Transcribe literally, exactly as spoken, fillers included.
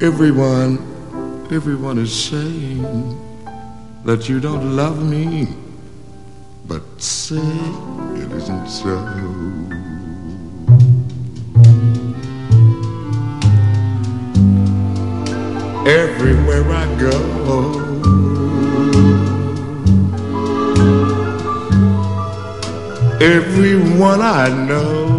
Everyone, everyone is saying that you don't love me, but say it isn't so. Everywhere I go, everyone I know